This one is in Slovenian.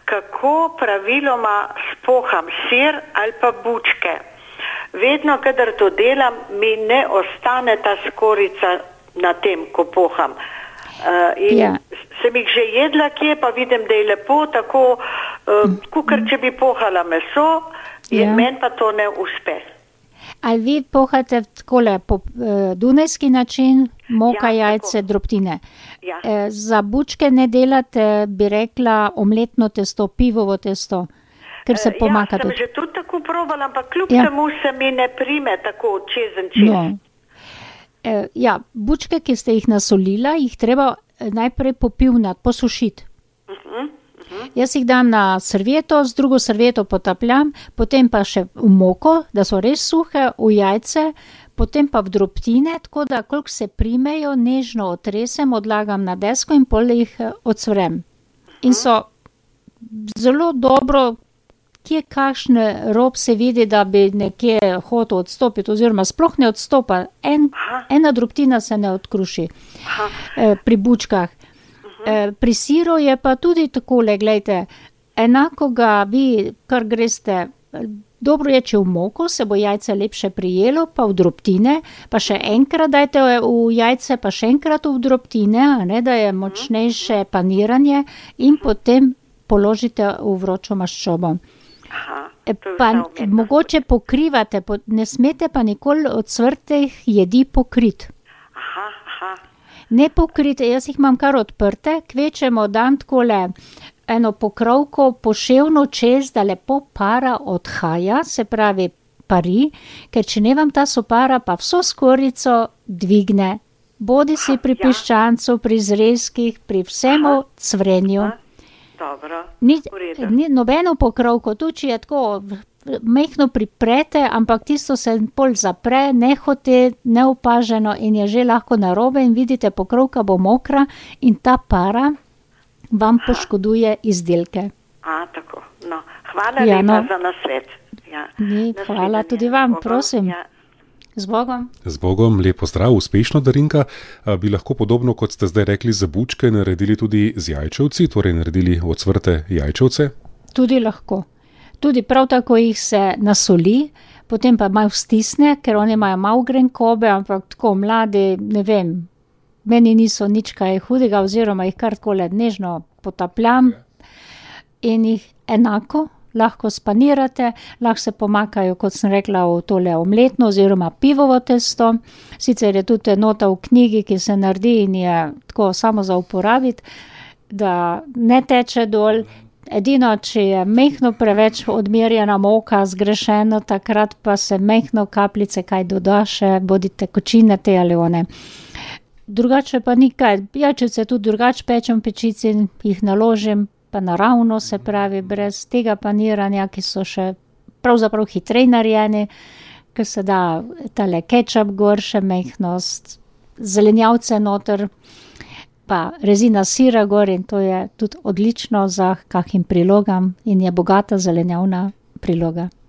kako praviloma spoham sir ali pa bučke. Vedno, kadar to delam, mi ne ostane ta skorica na tem, ko poham. In sem jih že jedla kje, pa vidim, da je lepo tako, kukor če bi pohala meso, meni pa to ne uspe. Ali vi pohate takole po dunajski način, moka, jajce, drobtine? Ja. Za bučke ne delate, bi rekla, omletno testo, pivovo testo, ker se pomaka sem tudi. že tudi tako probala, ampak kljub temu se mi ne prime tako čezen čez. No. Bučke, ki ste jih nasolila, jih treba najprej popivnati, posušiti. Jaz jih dam na servieto, z drugo servieto potapljam, potem pa še v moko, da so res suhe, v jajce, potem pa v drobtine, tako da koliko se primejo, nežno otresem, odlagam na desko in pol jih odsvrem. In so zelo dobro, kje kakšne rob se vidi, da bi nekje hotel odstopiti, oziroma sploh ne odstopa. Ena drobtina se ne odkruši pri bučkah. Pri siru je pa tudi takole, glejte, enako ga vi, kar greste, dobro je, če v moko, se bo jajce lepše prijelo, pa v drobtine, pa še enkrat dajte v jajce, pa še enkrat v drobtine, da je močnejše paniranje in potem položite v vročo maščobo. Mogoče pokrivate, ne smete pa nikoli od cvrtih jedi pokriti. Ne pokrite, jaz jih imam kar odprte, kvečemo dam takole eno pokrovko poševno čez, da lepo para odhaja, se pravi pari, ker če ne vam ta sopara, pa vso skorico dvigne. Bodi si pri piščancu, pri zrezkih, pri vsemu cvrenju. Dobro, ni nobeno pokrovko, tu če je tako mehno priprete, ampak tisto se pol zapre, nehote, neopaženo in je že lahko narobe in vidite, pokrovka bo mokra in ta para vam poškoduje izdelke. Tako. No, hvala lepa za nasvet. Hvala tudi vam, prosim. Z Bogom. Z Bogom, lepo zdrav, uspešno, Darinka. Bi lahko podobno, kot ste zdaj rekli, za bučke naredili tudi z jajčevci, torej naredili ocvrte jajčevce? Tudi lahko. Tudi prav tako jih se nasoli, potem pa malo stisne, ker oni imajo malo grenkobe, ampak tako mladi, ne vem, meni niso nič kaj hudega, oziroma jih kar takole nežno potapljam in jih enako lahko spanirate, lahko se pomakajo, kot sem rekla, v tole omletno oziroma pivovo testo. Sicer je tudi nota v knjigi, ki se naredi in je tako samo za uporabiti, da ne teče dol. Edino, če je mehno preveč odmerjena moka zgrešena, takrat pa se mehno kapljice kaj doda še, bodite kočine te ali one. Drugače pa nikaj, jajčevce tudi drugače pečem v pečici, jih naložim, pa naravno, se pravi, brez tega paniranja, ki so še pravzaprav hitrej narejeni, ker se da tale kečap gor še mehnost, zelenjavce noter, pa rezina sira gor in to je tudi odlično za kakim prilogam in je bogata zelenjavna priloga.